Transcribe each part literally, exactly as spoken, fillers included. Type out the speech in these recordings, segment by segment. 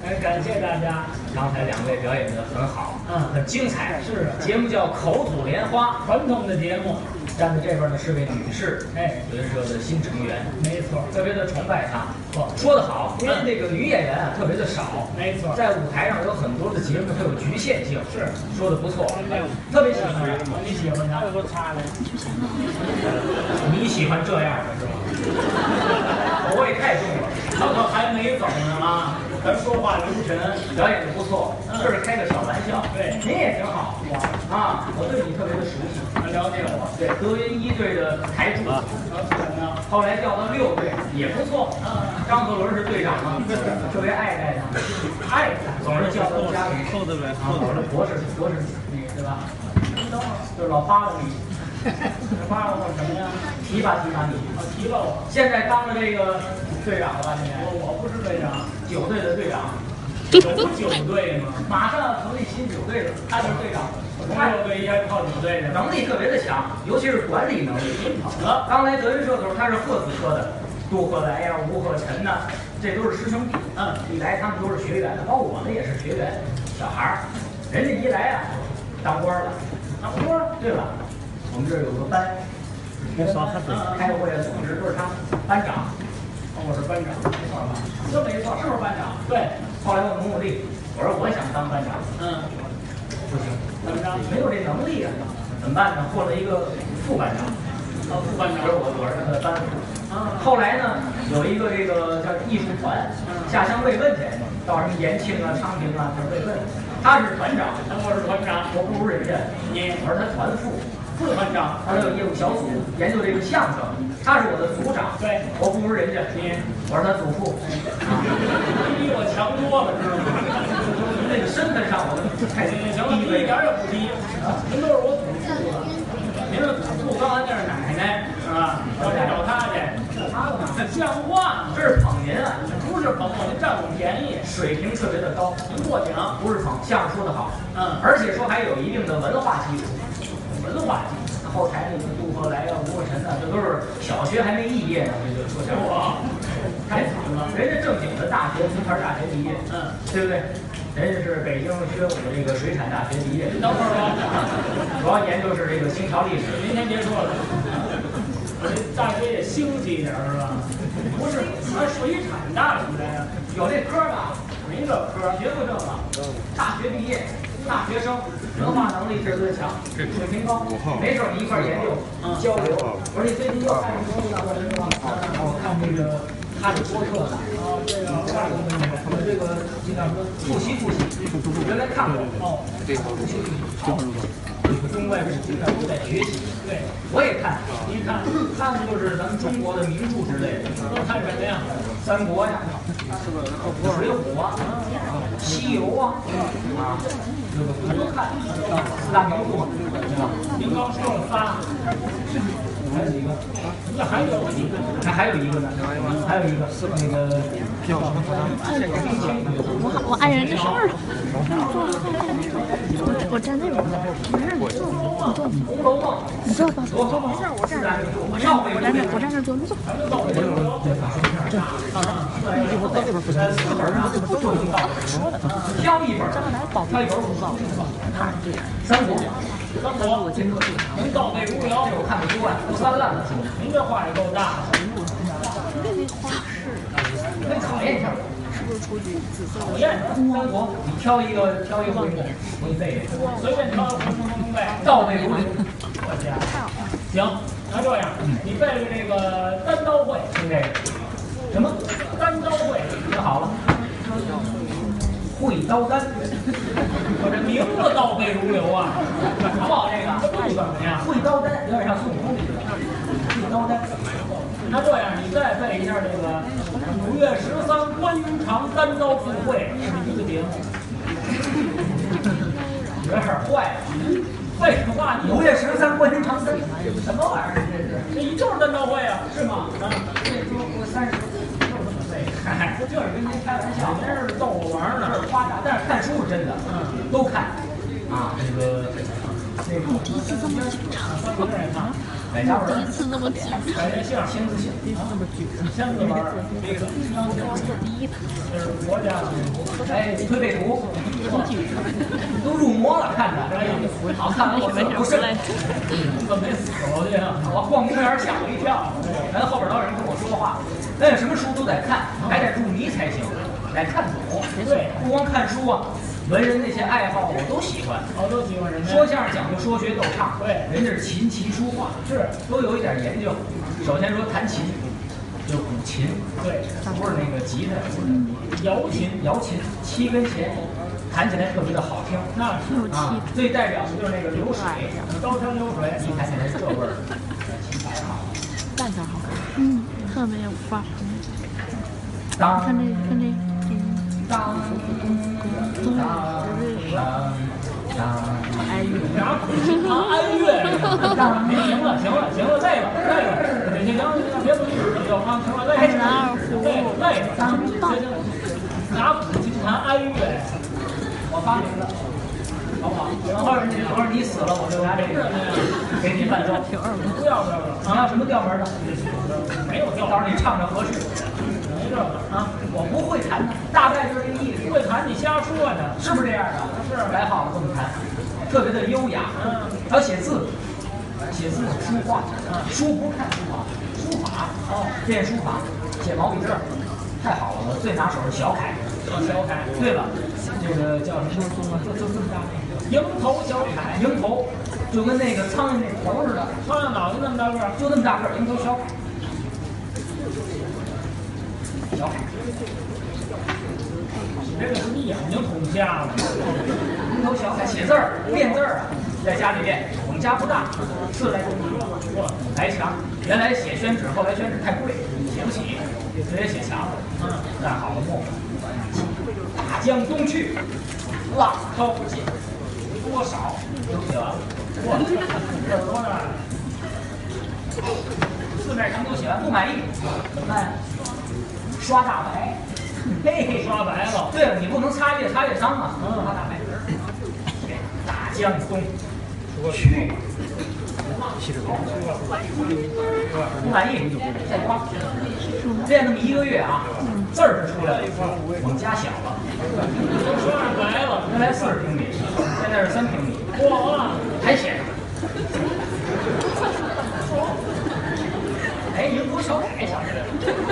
哎，感谢大家。 刚才两位表演的很好， 嗯， 很精彩。 是啊， 节目叫口吐莲花， 传统的节目。 站在这边呢是位女士， 哎， 德云社的新成员， 没错， 特别的崇拜她。 错， 说得好，因为这个女演员啊特别的少， 没错， 在舞台上有很多的节目它有局限性， 是说的不错，特别喜欢她。 你喜欢她？ 你喜欢这样的是吧？口味太重了， 他可还没走呢啊！咱说话留神， 表演的不错，这是开个小玩笑。 对， 您也挺好啊，我对你特别的熟悉， 了解我。 对，德云一队的台柱，后来调到六队也不错。张鹤伦是队长嘛，特别爱戴他，爱他，总是叫到家里。 扣的呗， 啊，我是博士，博士那个对吧？就是老扒拉你， 扒拉我什么呀？ 提拔提拔你， 提拔我。 现在当了这个队长了吧？你我我不是队长， 九队的队长。 有九队吗？ 马上要成立新九队了，他就是队长。 从六队应该靠九队的， 能力特别的强，尤其是管理能力。 好， 刚来德云社的时候，他是鹤子科的，杜鹤来呀、吴鹤臣呐，这都是师兄弟。嗯，一来他们都是学员，包括我们也是学员，小孩儿，人家一来啊，当官了，当官。对了，我们这儿有个班，开会啊，总之都是他班长。 我是班长，没错吧？ 这没错，是不是班长？ 对。 后来我努努力，我说我想当班长。 嗯， 不行， 怎么着？ 没有这能力啊，怎么办呢？换了一个副班长。 啊，副班长， 就是我，我是他的班副。啊，后来呢，有一个这个叫艺术团，下乡慰问去，到什么延庆啊、昌平啊，就是慰问。他是团长， 我是团长， 我不如人家， 你我是他团副。 副团长， 他有业务小组研究这个相声，他是我的组长， 对， 我不如人家， 你， 我是他祖父， 你比我强多了，知道吗？ 那个身份上我太行了，一点也不低啊，您都是我祖父了。您是祖父，刚才那是奶奶，是吧？要去找他去，找他干嘛？像话吗？ 这是捧您啊， 不是捧我，您占我便宜， 水平特别的高， 您过奖。 不是捧，相声说得好， 嗯， 而且说还有一定的文化基础。 文化基础， 后台那个杜鹤来啊、吴鹤臣啊，这都是小学还没毕业呢，这就说相声。 哇，太惨了！ 人家正经的大学，名牌大学毕业， 嗯， 对不对？人家是北京宣武这个水产大学毕业。 等会儿吧， 主要研究是这个清朝历史。 您先别说了，我这大学也兴气一点是吧？不是，咱水产大学呀， 有这科吧？ 没这科， 学不正了。大学毕业。大学生文化能力特别强，水平高，没事我们一块儿研究交流。我说你最近又看什么东西了？我看这个哈利波特的， 哦，这个我这个这叫什么？复习复习，原来看过哦，这个复习复习。好，中外史都在学习。 对， 我也看， 一看， 看的就是咱们中国的名著之类的。 都看什么呀？ 三国呀，水浒啊，西游啊，啊。我都看，四大名著嘛，对吧？ 您刚说了仨， 还有一个， 那还有一个， 还还有一个呢，还有一个那个叫什么？ 我我爱人的事儿，我我站那边，不是你坐，你坐， 红楼梦， 你坐吧，坐吧，没事，我站着，我站我站着，我站着坐，你坐。这啊，我到这边不行， 就一道挑一本，挑一本武报，三国， 三国，您倒背如流， 我看不出来，不算烂的书。 您这话也够大的。 可以考验一下。 是不是出去紫色？ 考验三国，你挑一个，挑一个回目，我给你背背。 随便挑一个回目都能背， 倒背如流。 我家行，那这样，你背背这个单刀会， 听这个什么？ 单刀会， 听好了。会刀单， 我这名字倒背如流啊，好不好？这个这不怎么样？ 会刀单有点像孙悟空似的。会刀单， 那这样你再背一下这个五月十三关云长单刀赴会是一个节目， 有点坏了。 废话，你五月十三关云长单，什么玩意儿？这是？ 这一就是单刀会啊，是吗？啊， 这说我三十。嗨，这是跟您开玩笑， 您是逗我玩呢， 这是夸张，但是看书是真的，嗯，都看啊，这个那个第一次这么长， 我也看。 哪家味儿？ 第一次那么举， 感觉像签字性， 第一次那么举， 签字玩儿，这个第一次， 这是国家的， 哎，推背图不举， 都入魔了，看着，好看完我没不是。 怎么没死过去啊？ 我逛公园吓我一跳，人后边老有人跟我说话，那什么书都得看，还得入迷才行，得看懂。 对， 不光看书啊，文人那些爱好我都喜欢。 我都喜欢人家说相声讲究说学逗唱， 对， 人家是琴棋书画， 是都有一点研究。首先说弹琴，就古琴， 对， 不是那个吉他， 瑶琴， 瑶琴七根弦，弹起来特别的好听。 那是啊，最代表的就是那个流水， 高山流水， 一弹起来是这味儿，琴牌好。 蛋色好看，嗯，特别有画风。 当看这看这， 当当当， 哎呦， 然后啊安乐，行了行了行了，累了累了，行行行，别不就啊，行了累了，累了累了，行行行，拿古琴弹安乐， 我发明的，好不好？等会儿你等会儿你死了，我就拿这个给你伴奏。 不要不要不要， 你要什么调门的？ 没有调， 到时候你唱着合适。 没这个啊，我不会弹的，大概就是这个意思。 会弹你瞎说呢， 是不是这样的？ 是摆好了这么弹，特别的优雅。 嗯， 还有写字，写字书画，书不是看书法，书法哦，练书法，写毛笔字儿，太好了。我最拿手是小楷， 小楷。 对了，这个叫什么？就就这么大那个蝇头小楷， 蝇头，就跟那个苍蝇那头似的， 苍蝇脑袋那么大个儿， 就那么大个儿，蝇头小楷。小楷， 这个是你眼睛捅瞎了。 蝇头小楷写字儿、练字儿啊，在家里练。我们家不大，四来公尺，五台墙。原来写宣纸，后来宣纸太贵，写不起，直接写墙上。嗯，蘸好了墨，大江东去，浪淘尽，多少都写完了。 我这耳朵呢？ 四面墙都写完，不满意，怎么办？刷大白，嘿嘿， 刷白了。 对了，你不能擦越擦越脏啊，刷大白。大江东去，不满意再刮。练那么一个月啊，字儿是出来了。我们家小了， 刷白了， 原来四十平米，现在是三平米。 哇， 还写着。哎，蝇头小楷想起来了，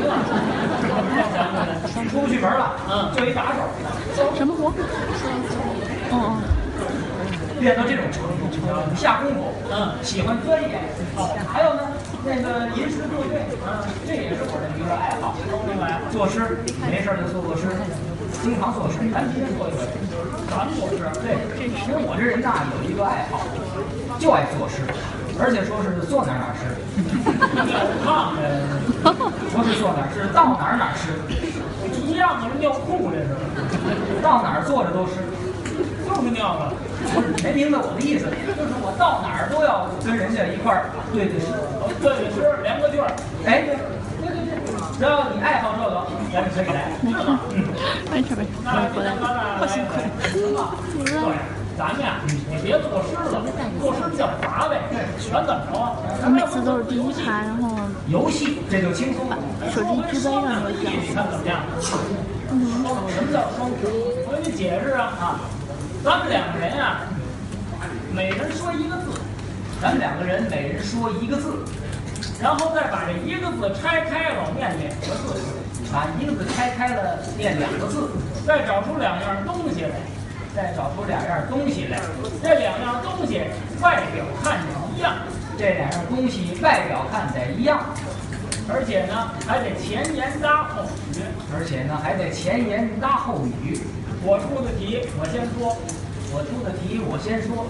出不去门了，嗯，就一打手， 什么活？哦哦， 练到这种程度，下功夫，嗯，喜欢钻研。哦，还有呢，那个吟诗作对，嗯，这也是我的娱乐爱好。另外，作诗，没事就作作诗，经常作诗，咱今天作一回，咱作诗，对，因为我这人呐有一个爱好，就爱作诗。而且说是坐哪儿哪儿诗， 尿炕不是坐哪儿是到哪儿哪儿诗， 一样的，尿裤这是， 到哪儿坐着都诗， 就是尿的。 不是没明白我的意思，就是我到哪儿都要跟人家一块儿对对诗， 对对诗，连个句儿。 哎，对对对对，只要你爱好这个，咱们可以来，是吗？嗯， 没事没事，回来，好辛苦。 对，咱们呀，你别作诗了，作诗叫乏味，全怎么着啊？ 我每次都是第一排，然后游戏这就轻松了， 手机支杯上都讲。 你看怎么样？什么叫双簧？我给你解释啊啊，咱们两个人啊，每人说一个字， 咱们两个人每人说一个字， 然后再把这一个字拆开了念两个字， 把一个字拆开了念两个字， 再找出两样东西来。 再找出两样东西来， 这两样东西外表看着一样， 这两样东西外表看起来一样， 而且呢还得前言搭后语， 而且呢还得前言搭后语。 我出的题我先说， 我出的题我先说，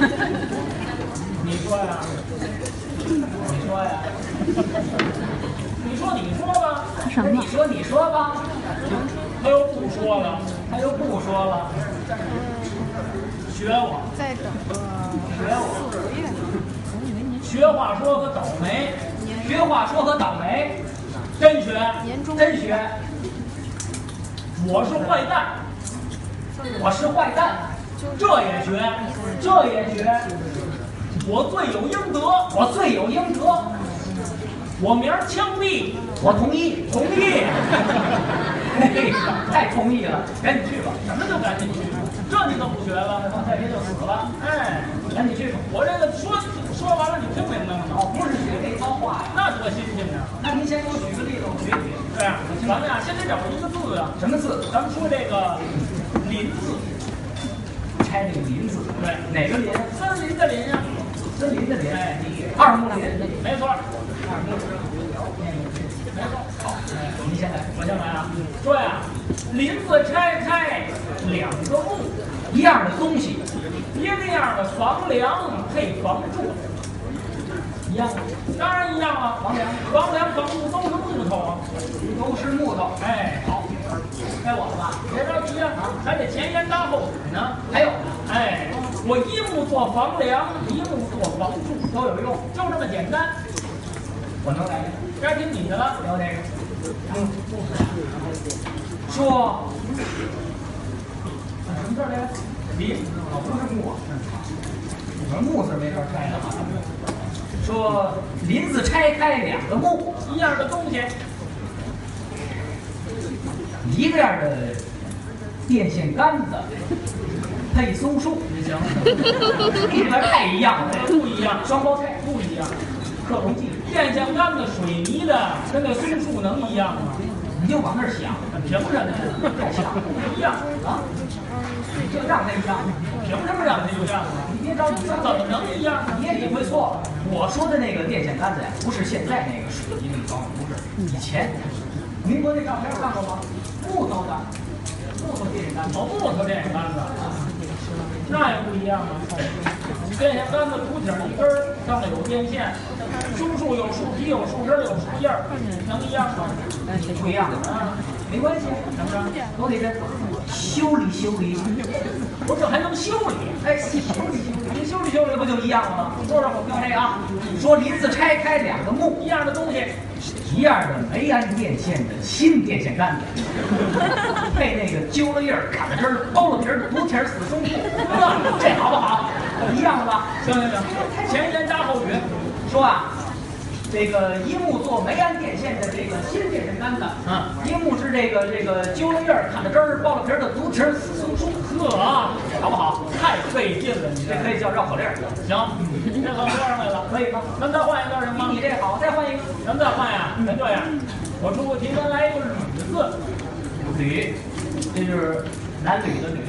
你说呀， 你说呀， 你说你说吧， 什么？ 你说你说吧， 他又不说了， 他又不说了。 学我， 再等个学我， 四个月。 学话说和倒霉， 学话说和倒霉， 真学， 年终真学。 我是坏蛋， 我是坏蛋， 这也学，这也学， 我罪有应得， 我罪有应得， 我明儿枪毙， 我同意， 同意。 嘿，太同意了，赶紧去吧。 什么就赶紧去？这你都不学了，再别就死了。哎， 赶紧去吧。 我这个说说完了，你听明白了吗？ 哦，不是学这套话呀， 那多新鲜呀！ 那您先给我举个例子，我学一学。 对呀，咱们呀，先得找一个字啊。 什么字？ 咱们说这个“林”字， 拆这个林字， 对， 哪个林？ 森林的林呀， 森林的林。 哎， 二木林， 没错， 二木林。 没错。 好，您先来， 我先来啊。说呀，林子拆开两个木， 一样的东西， 一个样的房梁配房柱， 一样吗？ 当然一样啊。 房梁房梁、房柱都是木头啊。 都是木头。 哎，好， 该我了吧？ 别着急啊，还得前言搭后语呢。 还有呢， 哎，我一木做房梁，一木做房柱， 都有用， 就这么简单。 我能来。 该听你的了。 聊这个。嗯，说什么字来着？ 林， 哦，不是木啊，我说木字没法拆了。说林子拆开两个木， 一样的东西， 一个样的电线杆子配松树， 你行， 这边太一样了， 不一样， 双胞胎， 不一样。 克隆技， 电线杆子水泥的跟那松树能一样吗？ 你就往那儿想， 凭什么？ 太像了不一样啊！就让它一样， 凭什么让它一样啊？ 你别着急， 怎么能一样呢？ 你也理会错了。我说的那个电线杆子呀，不是现在那个水泥那个方不是，以前。民国那照片看过吗？木头的，木头电线杆子， 哦，木头电线杆子，那也不一样啊。电线杆子主体一根儿，上面有电线，松树有树皮，有树枝，有树叶儿，能一样吗？ 不一样啊， 没关系， 怎么着？ 都得这修理修理。 不是还能修理？ 哎，修理修理， 你修理修理这不就一样了吗？ 说说我听这个啊，说林子拆开两个木， 一样的东西， 一样的梅安电线的新电线杆子，配那个揪了叶儿、砍了枝儿、剥了皮儿、独铁死松树，这好不好？一样的吧？ 行行行，前言加后语， 说啊，这个一木做梅安电线的这个新电线杆子， 嗯， 一木是这个这个揪了叶儿、砍了枝儿、剥了皮儿的独铁死松树， 呵啊， 好不好？ 太费劲了，你这这可以叫绕口令儿。 行，这可说上来了， 可以吗？ 咱再换一个行吗？ 比你这好，再换一个。 咱再换呀，咱这样，我出个题，咱来一个吕字， 吕，这就是男女的吕。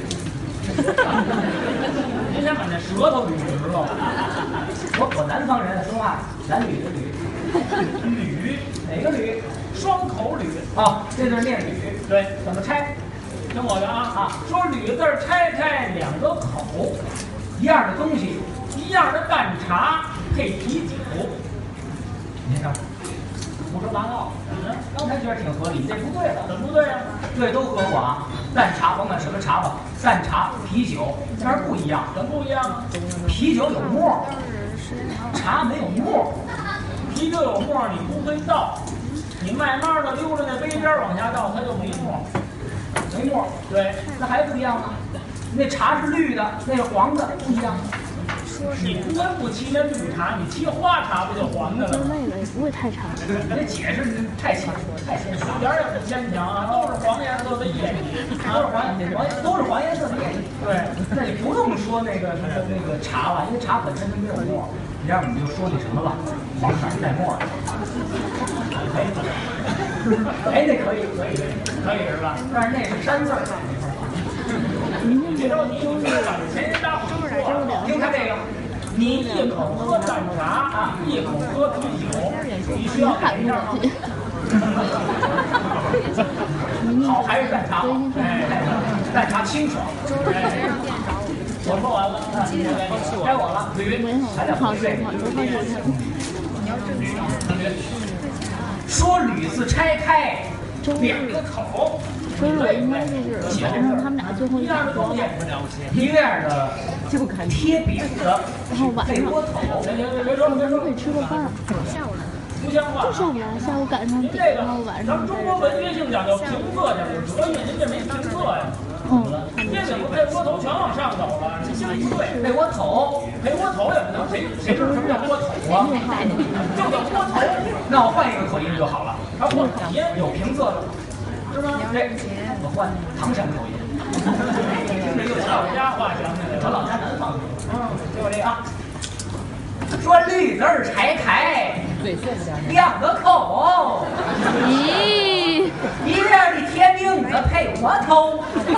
您先把那舌头捋直了。 我我南方人说话，男女的吕。 吕， 哪个吕？ 双口吕。 啊，这字念吕。 对， 怎么拆？ 听我的啊啊， 说吕字拆开两个口， 一样的东西， 一样的干茶配啤酒。 你看，胡说八道。 嗯， 刚才觉得挺合理，这不对了。 怎么不对呀？ 对，都合我啊。淡茶甭管什么茶吧，淡茶、啤酒，这玩意儿不一样。 怎么不一样啊？ 啤酒有沫，茶没有沫。 啤酒有沫，你不会倒，你慢慢的溜着那杯边往下倒，它就没沫。 没沫， 对， 那还不一样吗？那茶是绿的，那是黄的，不一样。 你不会不沏那绿茶，你沏花茶不就黄的了吗？ 那个也不会太长。 你这解释太牵太牵强一点也不牵强啊，都是黄颜色的液体， 都是黄黄都是黄颜色的液体。 对， 那你不用说那个那个那个茶了，因为茶本身它没有沫。你让我们就说那什么吧，黄色带沫的。哎，哎，那可以可以可以是吧？ 但是那是山字儿。 别着急，你别把前言搭后说。 听他这个， 你一口喝淡茶啊，一口喝啤酒，你需要改一下吗？ 好还是淡茶好？哎，淡茶清爽。 哎，我说完了， 该我了。 吕， 还得好， 回味。 好，多放这说吕字拆开两个口， 所以我应该就是晚上他们俩最后一场活， 一个样的就看贴饼子， 然后晚上配窝头。 别别别别说别说， 可以吃个饭， 不像话。 就上不来，下午赶上您点， 这个然后晚咱们中上再国文学性讲究平仄讲究哲学，您这没平仄呀。 嗯， 贴饼子配窝窝头全往上走了，这心里不对。 陪窝头， 陪窝头也不能，谁谁知道什么叫窝头啊？就叫窝头。 那我换一个口音就好了。 啊，换口音有平仄的， 是吗？ 这我换唐山口音。听着又像老家话讲起来， 我老家南方。 嗯，就这啊。 说绿字儿拆开，两个口。 咦， 一边的铁饼子配窝头。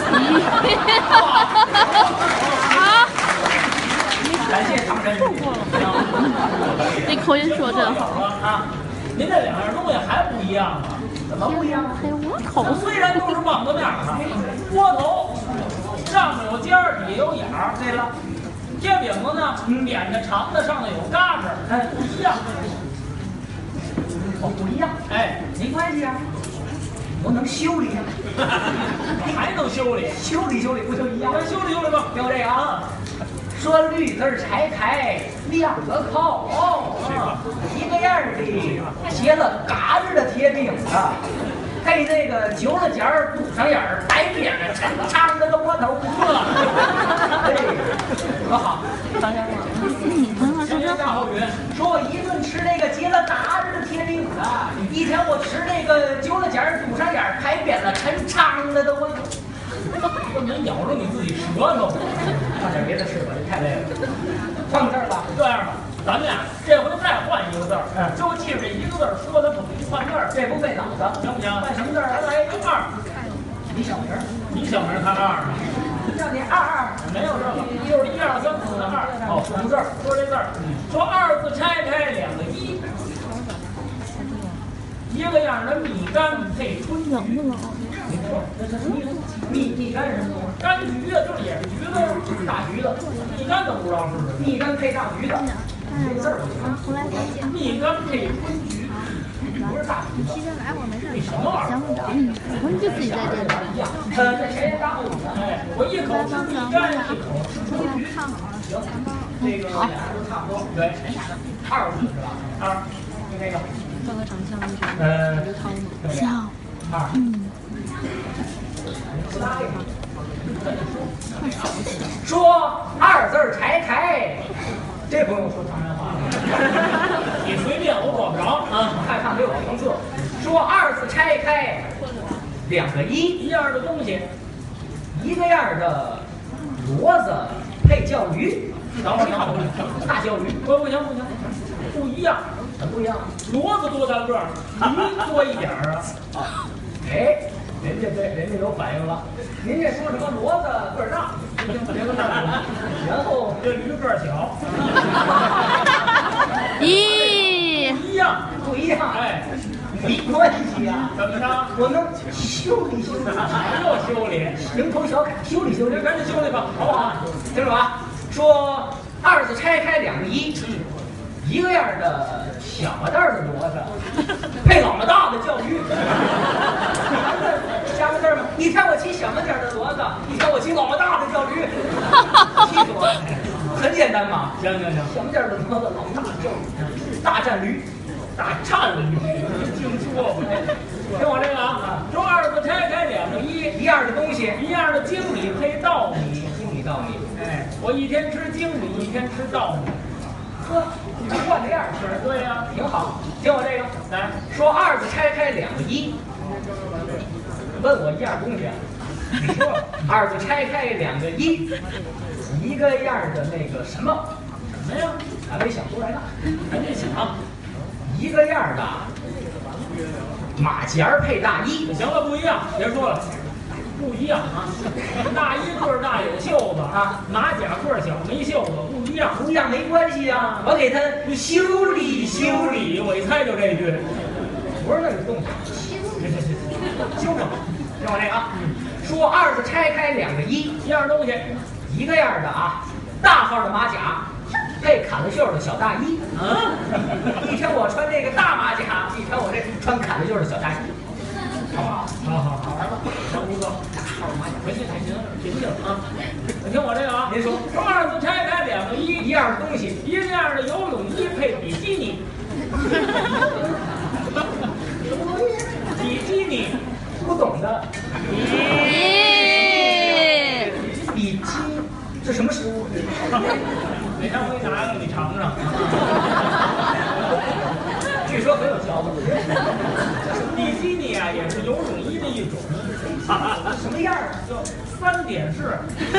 啊！ 感谢唐山人。 这口音说真好啊！您这两样东西还不一样啊？ 怎么不一样？ 还有窝头， 虽然都是棒子面啊，窝头上面有尖儿，底下有眼儿。 对了。 铁饼子呢，扁的、长的，上头有嘎子，哎，不一样。 哦，不一样。 哎， 没关系啊，我能修理啊。 还能修理？ 修理修理不就一样？ 咱修理修理吧。 就这个啊。说绿字拆开两个口，一个样的结了嘎子的铁饼子，配那个揪了尖儿、堵上眼儿、白扁的、抻长的个窝头。对，多好。 唐山话，嗯，唐山话说真好。 说我一顿吃那个结了嘎子的铁饼子，一天我吃那个揪了尖儿、堵上眼儿、白扁了、抻长的的窝头。 不能咬着你自己舌头。 换点别的吃吧，这太累了。换个字儿吧。 这样吧，咱们俩这回再换一个字儿，就记着这一个字儿，说咱不换字儿， 这不费脑子， 行不行？ 换什么字儿？ 咱来一个二。 你小名儿？ 你小名看二呢？ 叫你二二。 没有这个，就是一二三四的二。哦，数字儿，说这字儿，说二字拆开两个一，一个样的蜜柑配春菊。 你说这是蜜蜜蜜柑是什么？ 柑橘啊，就是也是橘子，大橘子。蜜柑都不知道是什么。 蜜柑配大橘子，这字儿不行。 蜜柑配春菊，不是大橘子。你什么玩意儿？ 我你就自己在这里。 呃，这谁打我？ 哎，我一口吃蜜柑，一口吃春菊。 行，这个俩人都差不多。 对， 二五是吧？ 二， 就这个。 放个长枪， 呃， 笑。 二。 嗯。 说二字儿拆开，这不用说唐山话了， 你随便，我管不着啊。 害怕没有平仄。说二字拆开，两个一一样的东西， 一个样的骡子配叫驴， 等会儿，等会儿， 大叫驴， 不不行不行，不一样， 怎么不一样？ 骡子多大个儿，驴多一点儿啊。 哎，人家对人家有反应了。您这说什么骡子个儿大，然后这驴个儿小， 咦， 不一样， 不一样， 哎， 没关系啊。 怎么着？ 我能修理修理， 又修理， 蝇头小楷，修理修理， 赶紧修理吧，好不好？ 听着吧，说二字拆开两个一，一个样的小么蛋儿的骡子，配老么大的叫驴。加个字儿吗？一天我骑小么点儿的骡子，一天我骑老么大的叫驴。气死我了！很简单嘛。 行行行， 小么点儿的骡子，老么大的叫驴，大战驴。 大颤驴，听说过？听我这个啊，说二字拆开两个一， 一样的东西， 一样的精米配稻米， 经理道理。 哎，我一天吃精米，一天吃稻米。 呵，你这换着样吃， 对呀， 挺好。听我这个， 来， 说二字拆开两个一，问我一样东西，你说二字拆开两个一，一个样的那个什么什么呀？ 还没想出来呢， 赶紧想。 一个样的马甲配大衣， 行了，不一样，别说了，不一样啊！大衣个儿大有袖子啊，马甲个儿小没袖子，不一样。 不一样没关系啊，我给他修理修修理， 理，我一猜就这句。 不是那个动作， 行行行， 修整。听我这个啊，说二字拆开两个一， 一样东西， 一个样的啊，大号的马甲。配砍了袖的小大衣， 嗯， 一天我穿这个大马甲，一天我这穿砍了袖的小大衣，好不好？ 好好好，来吧，小胡哥，回去太行，平静啊！你听我这个啊， 您说， 说二字拆开两个一， 一样的东西， 一个样的游泳衣配比基尼，比基尼， 不懂的， 咦， 比基哪天我给你拿一个，你尝尝。 据说很有效果。 比基尼啊，也是游泳衣的一种。 啊，什么样啊？ 就三点式。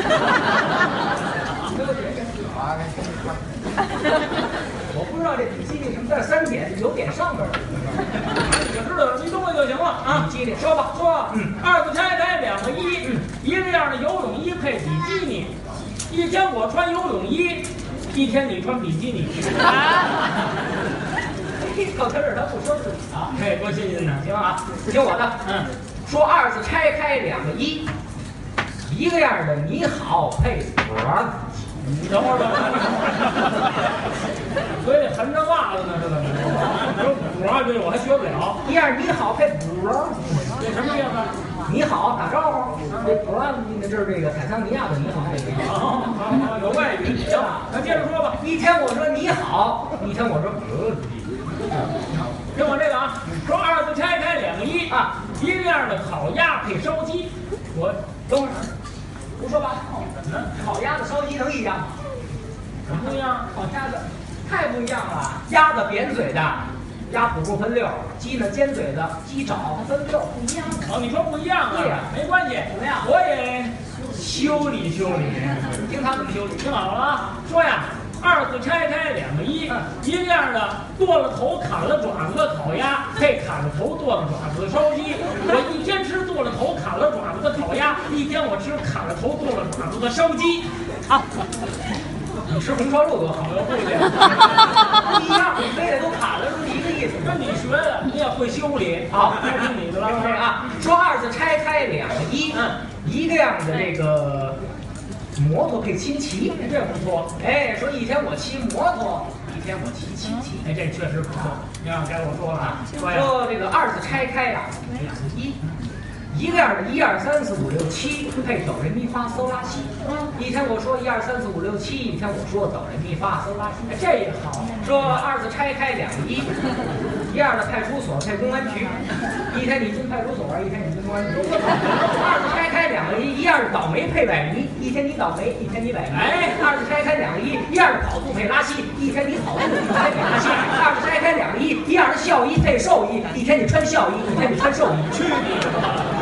我不知道这比基尼什么字，三点有点上边儿。 你知道你懂我就行了啊。 比基尼，说吧， 说吧，嗯，二字拆开两个一，嗯，一个样的游泳衣配比基尼。一天我穿游泳衣，一天你穿比基尼。 到他这儿他不说自己啊， 嘿，多新鲜呢！ 行啊，听我的， 嗯， 说二字拆开两个一，一个样的你好配补儿。 你等会儿，等会儿，所以横着袜子呢，这怎么？有补啊，这我还学不了。 一样你好配补儿， 这什么意思？ 你好打招呼，这补儿这是这个坦桑尼亚的你好这个。 好，好，好，有外语，行，那接着说吧。 一天我说你好，一天我说补。 听我这个啊，说二字拆开两个一啊，一个样的烤鸭配烧鸡。我等会儿，胡说八道，怎么烤鸭子、烧鸡能一样吗？ 怎么不一样？ 烤鸭子太不一样了，鸭子扁嘴的，鸭脯部分溜；鸡呢尖嘴的，鸡爪它分溜，不一样。 哦，你说不一样啊？ 对呀， 没关系， 怎么样？ 我也修理修理。 听他怎么修理？ 听好了啊，说呀。二字拆开两个一，一个样的剁了头砍了爪子的烤鸭配砍了头剁了爪子的烧鸡。我一天吃剁了头砍了爪子的烤鸭，一天我吃砍了头剁了爪子的烧鸡。好， 你吃红烧肉多好， 我不去。 不一样，你非得都砍了是一个意思。 跟你学的，你也会修理。 好， 该听你的了。 这啊，说二字拆开两个一，嗯，一个样的这个。摩托配亲骑， 这不错。 哎，说一天我骑摩托，一天我骑亲骑， 哎，这确实不错。你看，该我说了啊。 说这个二字拆开呀，两个一，一个样的一二三四五六七配哆来咪发嗦拉西。嗯，一天我说一二三四五六七，一天我说哆来咪发嗦拉西。 哎，这也好。 说二字拆开两个一，一样的派出所配公安局，一天你进派出所，一天你进公安局。二字拆开两个一，一样的倒霉配崴泥，一天你倒霉，一天你崴泥。哎，二字拆开两个一，一样的跑肚配拉稀，一天你跑肚，一天你拉稀。二字拆开两个一，一样的孝衣配寿衣，一天你穿孝衣，一天你穿寿衣。 去你的吧！